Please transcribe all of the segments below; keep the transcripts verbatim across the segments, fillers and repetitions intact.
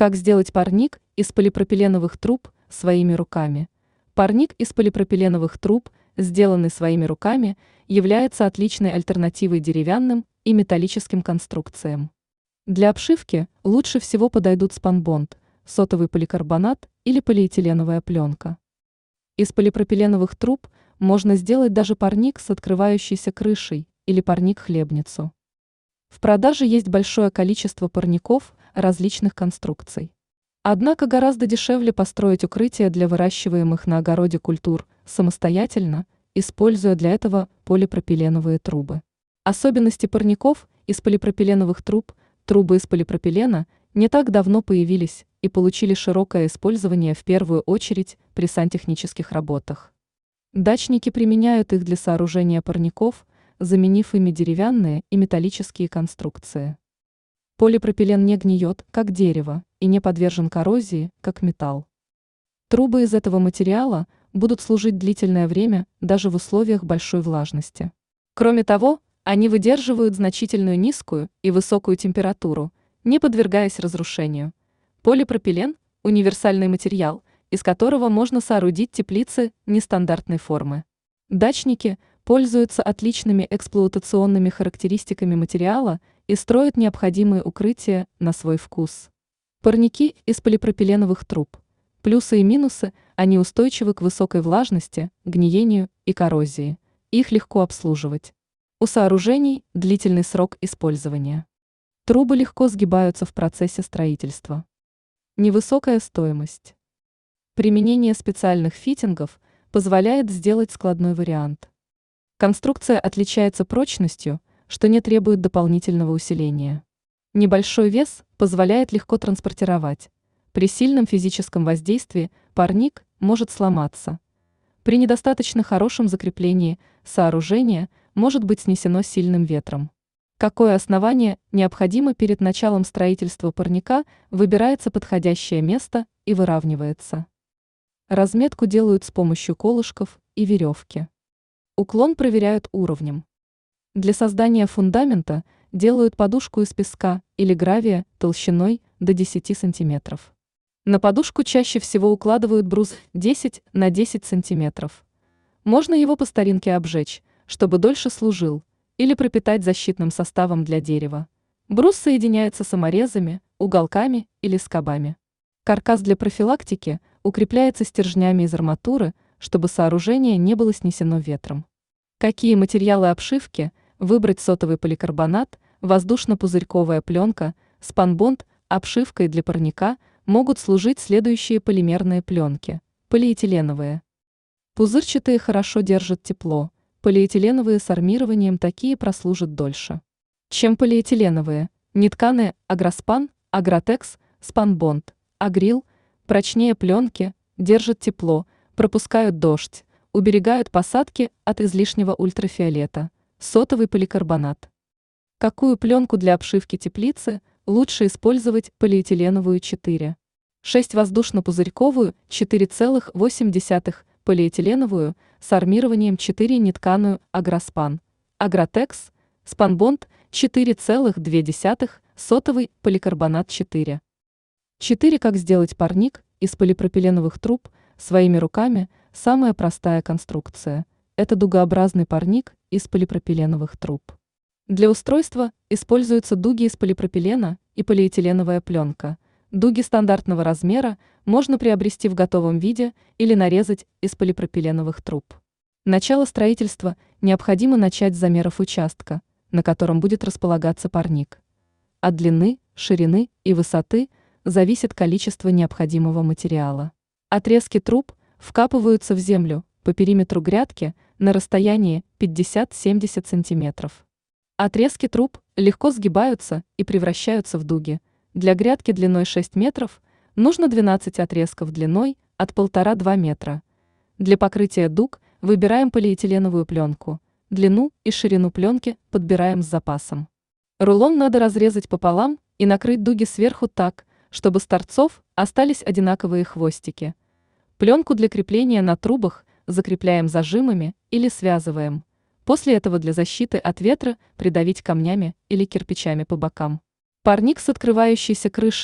Как сделать парник из полипропиленовых труб своими руками? Парник из полипропиленовых труб, сделанный своими руками, является отличной альтернативой деревянным и металлическим конструкциям. Для обшивки лучше всего подойдут спанбонд, сотовый поликарбонат или полиэтиленовая пленка. Из полипропиленовых труб можно сделать даже парник с открывающейся крышей или парник-хлебницу. В продаже есть большое количество парников различных конструкций. Однако гораздо дешевле построить укрытие для выращиваемых на огороде культур самостоятельно, используя для этого полипропиленовые трубы. Особенности парников из полипропиленовых труб. Трубы из полипропилена не так давно появились и получили широкое использование в первую очередь при сантехнических работах. Дачники применяют их для сооружения парников, заменив ими деревянные и металлические конструкции. Полипропилен не гниет, как дерево, и не подвержен коррозии, как металл. Трубы из этого материала будут служить длительное время даже в условиях большой влажности. Кроме того, они выдерживают значительную низкую и высокую температуру, не подвергаясь разрушению. Полипропилен – универсальный материал, из которого можно соорудить теплицы нестандартной формы. Дачники пользуются отличными эксплуатационными характеристиками материала и строят необходимые укрытия на свой вкус. Парники из полипропиленовых труб. Плюсы и минусы – они устойчивы к высокой влажности, гниению и коррозии. Их легко обслуживать. У сооружений длительный срок использования. Трубы легко сгибаются в процессе строительства. Невысокая стоимость. Применение специальных фитингов позволяет сделать складной вариант. Конструкция отличается прочностью, что не требует дополнительного усиления. Небольшой вес позволяет легко транспортировать. При сильном физическом воздействии парник может сломаться. При недостаточно хорошем закреплении сооружение может быть снесено сильным ветром. Какое основание необходимо перед началом строительства парника, выбирается подходящее место и выравнивается. Разметку делают с помощью колышков и веревки. Уклон проверяют уровнем. Для создания фундамента делают подушку из песка или гравия толщиной до десяти сантиметров. На подушку чаще всего укладывают брус десять на десять сантиметров. Можно его по старинке обжечь, чтобы дольше служил, или пропитать защитным составом для дерева. Брус соединяется саморезами, уголками или скобами. Каркас для профилактики укрепляется стержнями из арматуры, чтобы сооружение не было снесено ветром. Какие материалы обшивки выбрать? Сотовый поликарбонат, воздушно-пузырьковая пленка, спанбонд. Обшивкой для парника могут служить следующие полимерные пленки: полиэтиленовые. Пузырчатые хорошо держат тепло, полиэтиленовые с армированием такие прослужат дольше, чем полиэтиленовые. Нетканые агроспан, агротекс, спанбонд, агрил, прочнее пленки, держат тепло, пропускают дождь, уберегают посадки от излишнего ультрафиолета. Сотовый поликарбонат. Какую пленку для обшивки теплицы лучше использовать? Полиэтиленовую четыре шесть, воздушно-пузырьковую четыре целых восемь десятых, полиэтиленовую с армированием четыре, нетканую агроспан, агротекс, спанбонд четыре целых две десятых, сотовый поликарбонат четыре. четыре. Как сделать парник из полипропиленовых труб своими руками? Самая простая конструкция – это дугообразный парник из полипропиленовых труб. Для устройства используются дуги из полипропилена и полиэтиленовая пленка. Дуги стандартного размера можно приобрести в готовом виде или нарезать из полипропиленовых труб. Начало строительства необходимо начать с замеров участка, на котором будет располагаться парник. От длины, ширины и высоты зависит количество необходимого материала. Отрезки труб вкапываются в землю по периметру грядки на расстоянии пятьдесят-семьдесят сантиметров. Отрезки труб легко сгибаются и превращаются в дуги. Для грядки длиной шесть метров нужно двенадцать отрезков длиной от полтора-два метра. Для покрытия дуг выбираем полиэтиленовую пленку. Длину и ширину пленки подбираем с запасом. Рулон надо разрезать пополам и накрыть дуги сверху так, чтобы с торцов остались одинаковые хвостики. Пленку для крепления на трубах закрепляем зажимами или связываем. После этого для защиты от ветра придавить камнями или кирпичами по бокам. Парник с открывающейся крышей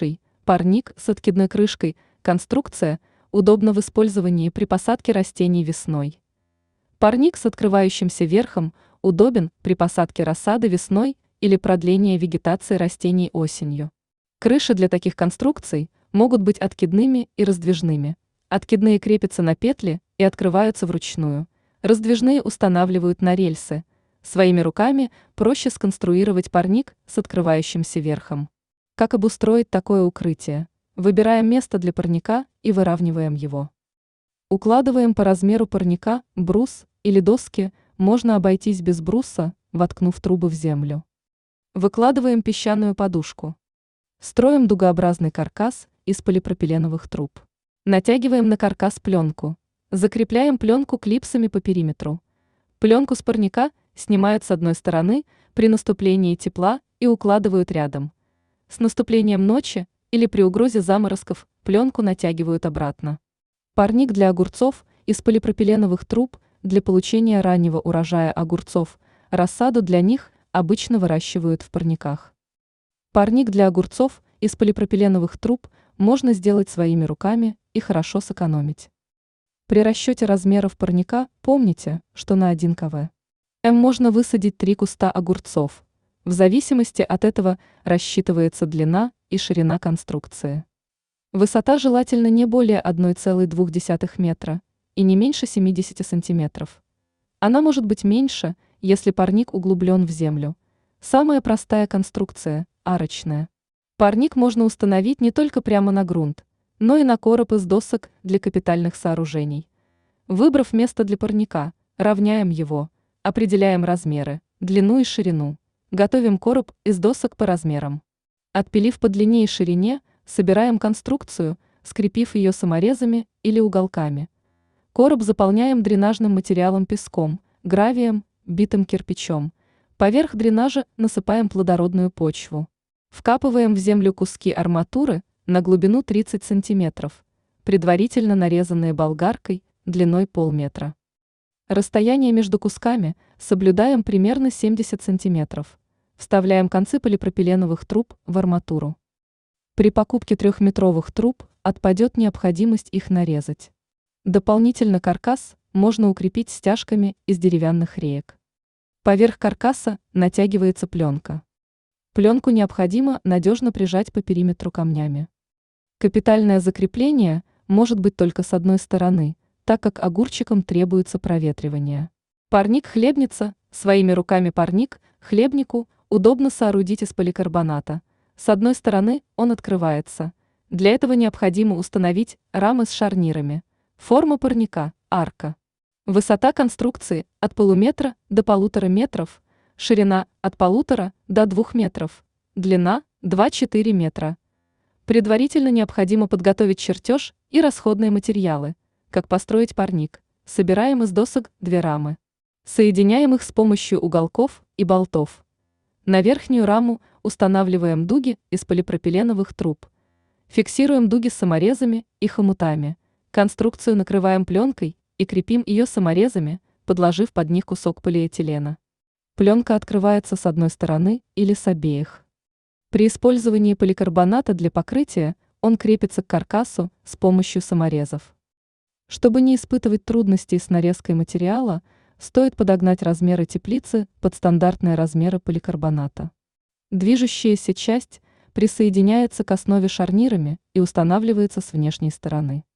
Парник с откидной крышкой – конструкция, удобна в использовании при посадке растений весной. Парник с открывающимся верхом удобен при посадке рассады весной или продлении вегетации растений осенью. Крыши для таких конструкций могут быть откидными и раздвижными. Откидные крепятся на петли и открываются вручную. Раздвижные устанавливают на рельсы. Своими руками проще сконструировать парник с открывающимся верхом. Как обустроить такое укрытие? Выбираем место для парника и выравниваем его. Укладываем по размеру парника брус или доски, можно обойтись без бруса, воткнув трубы в землю. Выкладываем песчаную подушку. Строим дугообразный каркас из полипропиленовых труб. Натягиваем на каркас пленку. Закрепляем пленку клипсами по периметру. Пленку с парника снимают с одной стороны при наступлении тепла и укладывают рядом. С наступлением ночи или при угрозе заморозков пленку натягивают обратно. Парник для огурцов из полипропиленовых труб для получения раннего урожая огурцов. Рассаду для них обычно выращивают в парниках. Парник для огурцов из полипропиленовых труб можно сделать своими руками и хорошо сэкономить. При расчете размеров парника помните, что на один килограмм можно высадить три куста огурцов. В зависимости от этого рассчитывается длина и ширина конструкции. Высота желательно не более одной целой двух десятых метра и не меньше семидесяти сантиметров. Она может быть меньше, если парник углублен в землю. Самая простая конструкция – арочная. Парник можно установить не только прямо на грунт, но и на короб из досок для капитальных сооружений. Выбрав место для парника, равняем его, определяем размеры, длину и ширину. Готовим короб из досок по размерам. Отпилив по длине и ширине, собираем конструкцию, скрепив ее саморезами или уголками. Короб заполняем дренажным материалом песком, гравием, битым кирпичом. Поверх дренажа насыпаем плодородную почву. Вкапываем в землю куски арматуры на глубину тридцать сантиметров, предварительно нарезанные болгаркой длиной полметра. Расстояние между кусками соблюдаем примерно семьдесят сантиметров. Вставляем концы полипропиленовых труб в арматуру. При покупке трехметровых труб отпадет необходимость их нарезать. Дополнительно каркас можно укрепить стяжками из деревянных реек. Поверх каркаса натягивается пленка. Пленку необходимо надежно прижать по периметру камнями. Капитальное закрепление может быть только с одной стороны, так как огурчикам требуется проветривание. Парник-хлебница. Своими руками парник хлебнику удобно соорудить из поликарбоната. С одной стороны он открывается. Для этого необходимо установить рамы с шарнирами. Форма парника – арка. Высота конструкции – от полуметра до полутора метров, ширина – от полутора до двух метров, длина – два-четыре метра. Предварительно необходимо подготовить чертеж и расходные материалы. Как построить парник? Собираем из досок две рамы. Соединяем их с помощью уголков и болтов. На верхнюю раму устанавливаем дуги из полипропиленовых труб. Фиксируем дуги саморезами и хомутами. Конструкцию накрываем пленкой и крепим ее саморезами, подложив под них кусок полиэтилена. Пленка открывается с одной стороны или с обеих. При использовании поликарбоната для покрытия он крепится к каркасу с помощью саморезов. Чтобы не испытывать трудностей с нарезкой материала, стоит подогнать размеры теплицы под стандартные размеры поликарбоната. Движущаяся часть присоединяется к основе шарнирами и устанавливается с внешней стороны.